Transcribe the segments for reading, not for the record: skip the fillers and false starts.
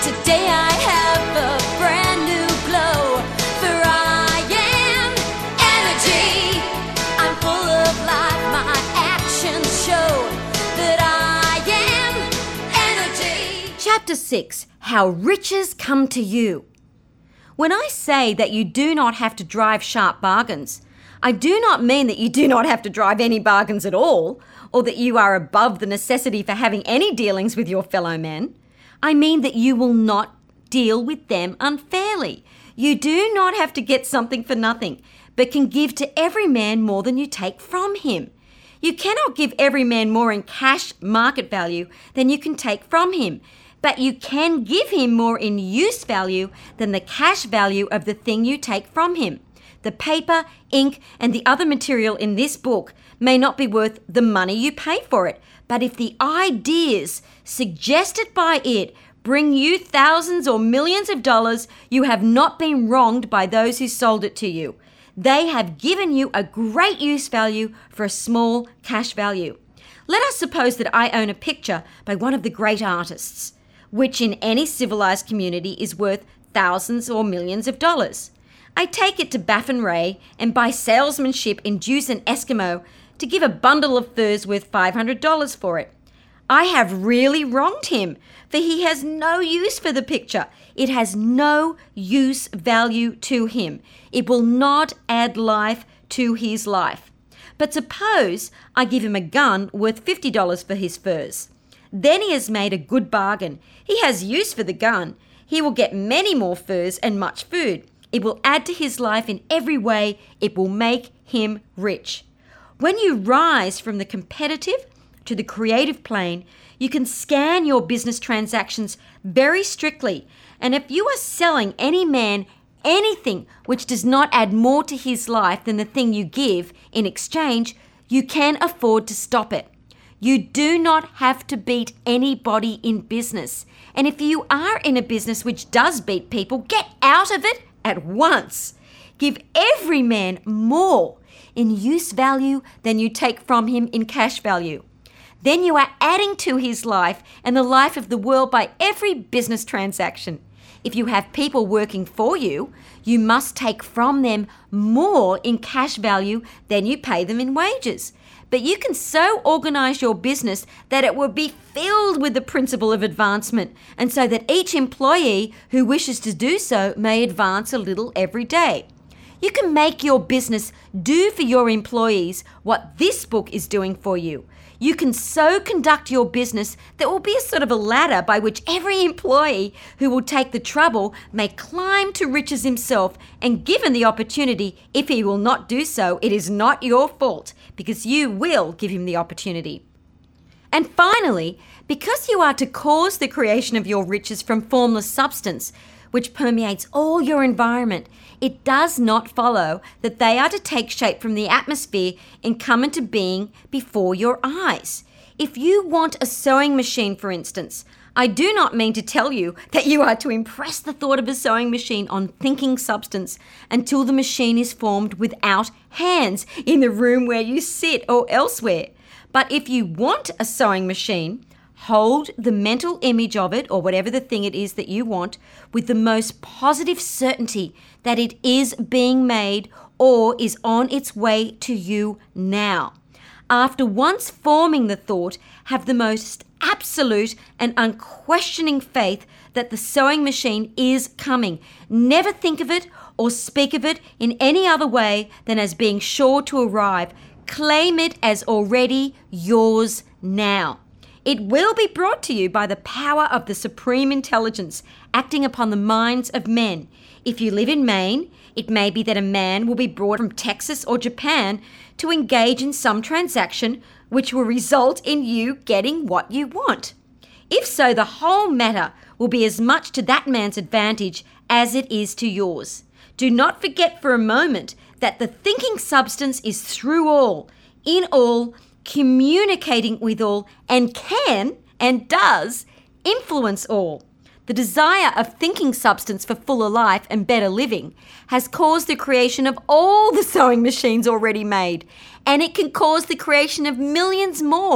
Today I have a brand new glow, for I am energy. I'm full of life, my actions show that I am energy. Chapter 6, How Riches Come to You. When I say that you do not have to drive sharp bargains, I do not mean that you do not have to drive any bargains at all, or that you are above the necessity for having any dealings with your fellow men. I mean that you will not deal with them unfairly. You do not have to get something for nothing, but can give to every man more than you take from him. You cannot give every man more in cash market value than you can take from him, but you can give him more in use value than the cash value of the thing you take from him. The paper, ink, and the other material in this book may not be worth the money you pay for it, but if the ideas suggested by it bring you thousands or millions of dollars, you have not been wronged by those who sold it to you. They have given you a great use value for a small cash value. Let us suppose that I own a picture by one of the great artists, which in any civilized community is worth thousands or millions of dollars. I take it to Baffin Ray and by salesmanship induce an Eskimo to give a bundle of furs worth $500 for it. I have really wronged him, for he has no use for the picture. It has no use value to him. It will not add life to his life. But suppose I give him a gun worth $50 for his furs. Then he has made a good bargain. He has use for the gun. He will get many more furs and much food. It will add to his life in every way. It will make him rich. When you rise from the competitive to the creative plane, you can scan your business transactions very strictly. And if you are selling any man anything which does not add more to his life than the thing you give in exchange, you can afford to stop it. You do not have to beat anybody in business. And if you are in a business which does beat people, get out of it at once. Give every man more in use value than you take from him in cash value. Then you are adding to his life and the life of the world by every business transaction. If you have people working for you, you must take from them more in cash value than you pay them in wages. But you can so organize your business that it will be filled with the principle of advancement, and so that each employee who wishes to do so may advance a little every day. You can make your business do for your employees what this book is doing for you. You can so conduct your business that will be a sort of a ladder by which every employee who will take the trouble may climb to riches himself, and given the opportunity, if he will not do so, it is not your fault, because you will give him the opportunity. And finally, because you are to cause the creation of your riches from formless substance, which permeates all your environment, it does not follow that they are to take shape from the atmosphere and come into being before your eyes. If you want a sewing machine, for instance, I do not mean to tell you that you are to impress the thought of a sewing machine on thinking substance until the machine is formed without hands in the room where you sit or elsewhere. But if you want a sewing machine, hold the mental image of it, or whatever the thing it is that you want, with the most positive certainty that it is being made or is on its way to you now. After once forming the thought, have the most absolute and unquestioning faith that the sewing machine is coming. Never think of it or speak of it in any other way than as being sure to arrive. Claim it as already yours now. It will be brought to you by the power of the supreme intelligence acting upon the minds of men. If you live in Maine, it may be that a man will be brought from Texas or Japan to engage in some transaction which will result in you getting what you want. If so, the whole matter will be as much to that man's advantage as it is to yours. Do not forget for a moment that the thinking substance is through all, in all, communicating with all, and can and does influence all. The desire of thinking substance for fuller life and better living has caused the creation of all the sewing machines already made, and it can cause the creation of millions more,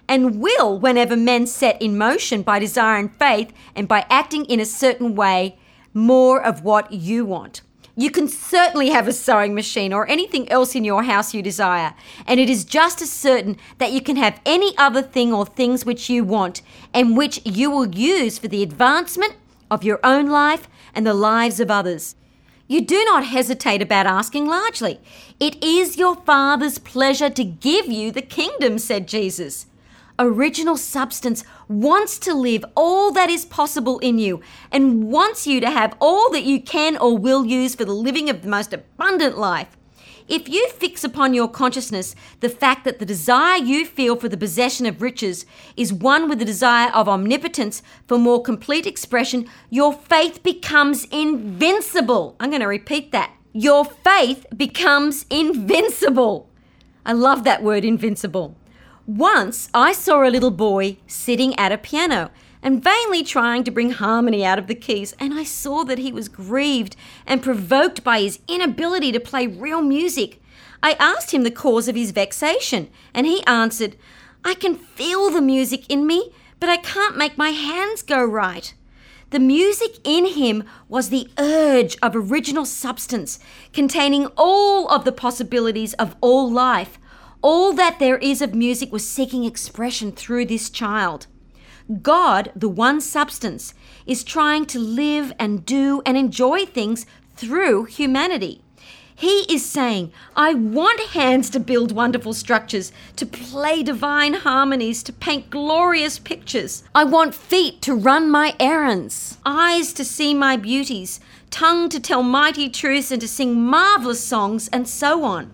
and will whenever men set in motion by desire and faith and by acting in a certain way more of what you want. You can certainly have a sewing machine or anything else in your house you desire, and it is just as certain that you can have any other thing or things which you want and which you will use for the advancement of your own life and the lives of others. You do not hesitate about asking largely. It is your Father's pleasure to give you the kingdom, said Jesus. Original substance wants to live all that is possible in you and wants you to have all that you can or will use for the living of the most abundant life. If you fix upon your consciousness the fact that the desire you feel for the possession of riches is one with the desire of omnipotence for more complete expression, your faith becomes invincible. I'm going to repeat that. Your faith becomes invincible. I love that word, invincible. Once I saw a little boy sitting at a piano and vainly trying to bring harmony out of the keys, and I saw that he was grieved and provoked by his inability to play real music. I asked him the cause of his vexation, and he answered, "I can feel the music in me, but I can't make my hands go right." The music in him was the urge of original substance, containing all of the possibilities of all life. All that there is of music was seeking expression through this child. God, the one substance, is trying to live and do and enjoy things through humanity. He is saying, I want hands to build wonderful structures, to play divine harmonies, to paint glorious pictures. I want feet to run my errands, eyes to see my beauties, tongue to tell mighty truths and to sing marvelous songs, and so on.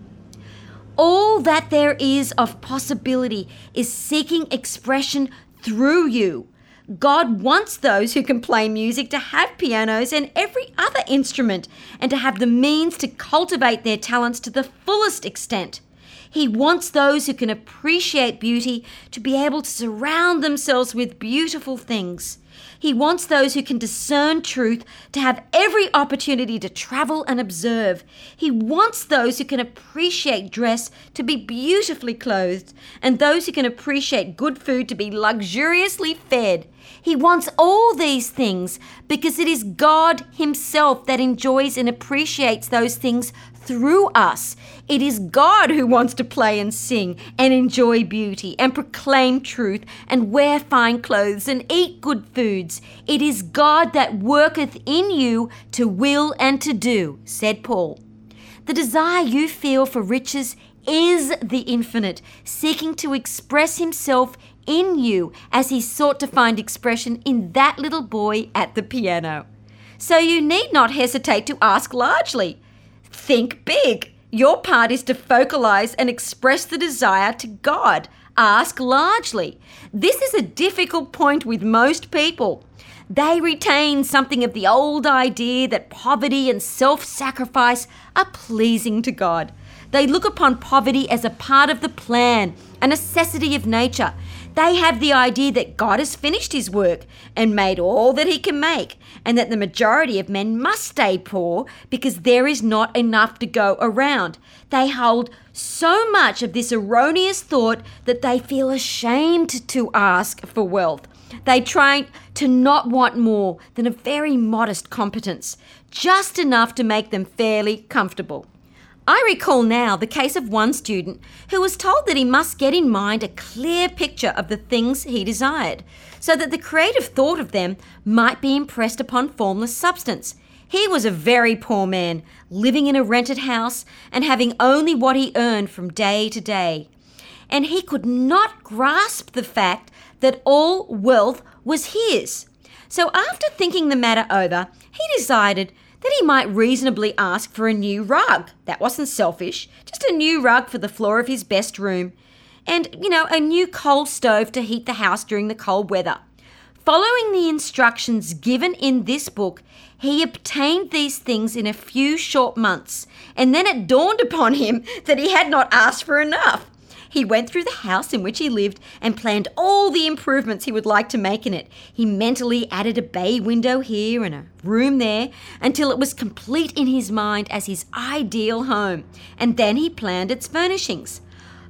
All that there is of possibility is seeking expression through you. God wants those who can play music to have pianos and every other instrument and to have the means to cultivate their talents to the fullest extent. He wants those who can appreciate beauty to be able to surround themselves with beautiful things. He wants those who can discern truth to have every opportunity to travel and observe. He wants those who can appreciate dress to be beautifully clothed, and those who can appreciate good food to be luxuriously fed. He wants all these things because it is God Himself that enjoys and appreciates those things through us. It is God who wants to play and sing and enjoy beauty and proclaim truth and wear fine clothes and eat good foods. It is God that worketh in you to will and to do, said Paul. The desire you feel for riches is the infinite, seeking to express Himself in you as He sought to find expression in that little boy at the piano. So you need not hesitate to ask largely. Think big. Your part is to focalize and express the desire to God. Ask largely. This is a difficult point with most people. They retain something of the old idea that poverty and self-sacrifice are pleasing to God. They look upon poverty as a part of the plan, a necessity of nature. They have the idea that God has finished His work and made all that He can make, and that the majority of men must stay poor because there is not enough to go around. They hold so much of this erroneous thought that they feel ashamed to ask for wealth. They try to not want more than a very modest competence, just enough to make them fairly comfortable. I recall now the case of one student who was told that he must get in mind a clear picture of the things he desired, so that the creative thought of them might be impressed upon formless substance. He was a very poor man, living in a rented house and having only what he earned from day to day. And he could not grasp the fact that all wealth was his. So after thinking the matter over, he decided that he might reasonably ask for a new rug. That wasn't selfish, just a new rug for the floor of his best room. And, a new coal stove to heat the house during the cold weather. Following the instructions given in this book, he obtained these things in a few short months, and then it dawned upon him that he had not asked for enough. He went through the house in which he lived and planned all the improvements he would like to make in it. He mentally added a bay window here and a room there until it was complete in his mind as his ideal home, and then he planned its furnishings.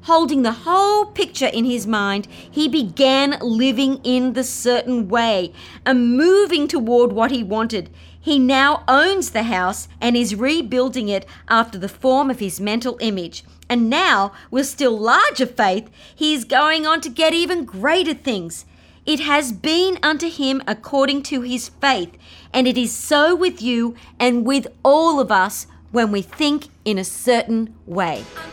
Holding the whole picture in his mind, he began living in the certain way and moving toward what he wanted. He now owns the house and is rebuilding it after the form of his mental image. And now, with still larger faith, he is going on to get even greater things. It has been unto him according to his faith, and it is so with you and with all of us when we think in a certain way.